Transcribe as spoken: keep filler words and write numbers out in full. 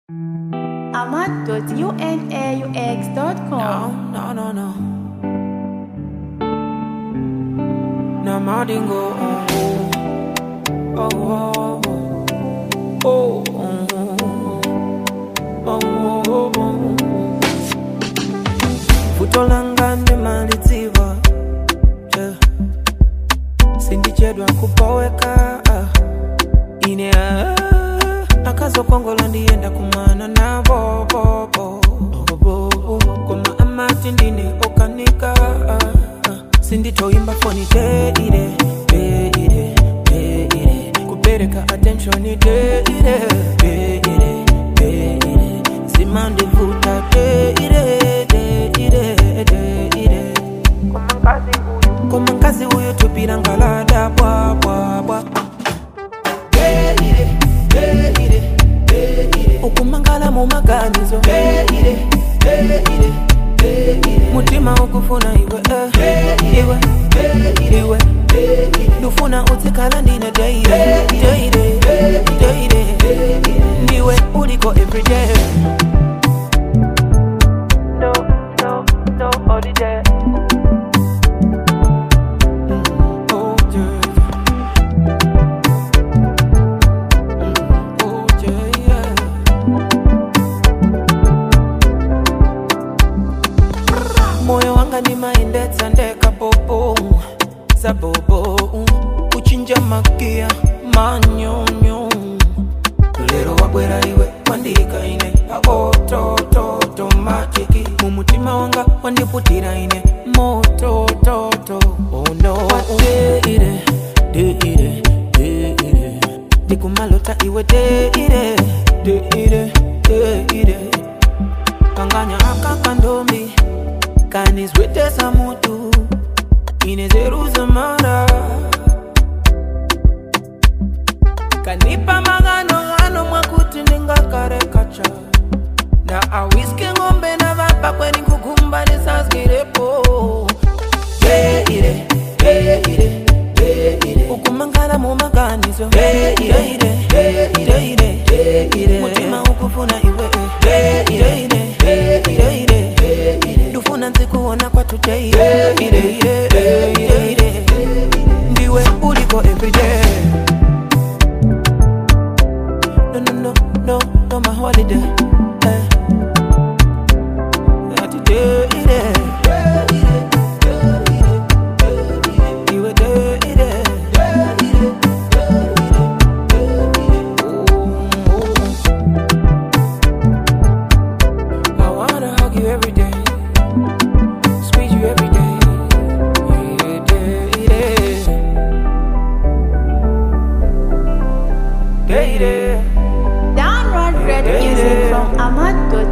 ahmad dot unaux dot com. No, no, no, no. No madingo. Oh, oh, oh, oh, oh, oh, oh. Futolanga ndi maliziva. Sindichedwa kupoweka. Ine ah. Akazo kongola ndienda kumana na bo bo bo bo bo koma amati ndine okanika sinditoimba foni de ide de ide de ide kupereka attention de ide de ide de ide simande vuta de ide de ide de ide koma nkazi uyu tupira ngalada bwa bwa bwa ukumangala mu maganizo mutima ukufuna iwe iwe iwe ndufuna utsikala ndine deire deire deire ndiwe uliko everyday no no no holiday moyo wanga ni maendetsa ndeka bobo za bobo uchinja makia manyonyo lero wabwera iwe wandika ine agoto to to matiki mumutima wanga wandiputira ine moto to to oh no de ire de ire de ire dikumalota iwe de ire de ire de ire kanganya akakandombi kanizwete samutu inezeruza mara kanipa magano ano mwakuti ningakare kacha na awiske ngombe na vapa kweni kukumba nisasgirepo de ire de ire de ire ukumangala mu maganizo de ire de ire de ire mutima ukufuna iwe de ire de ire ndufuna nzikuona kwa today ire ire ire ire ndiwe uliko everyday no no no no no my holiday eh that today ire iwe de ire I wanna hug you every day. Squeeze you every day. Yeah, yeah, yeah. Yeah, yeah. Download red music from ahmad dot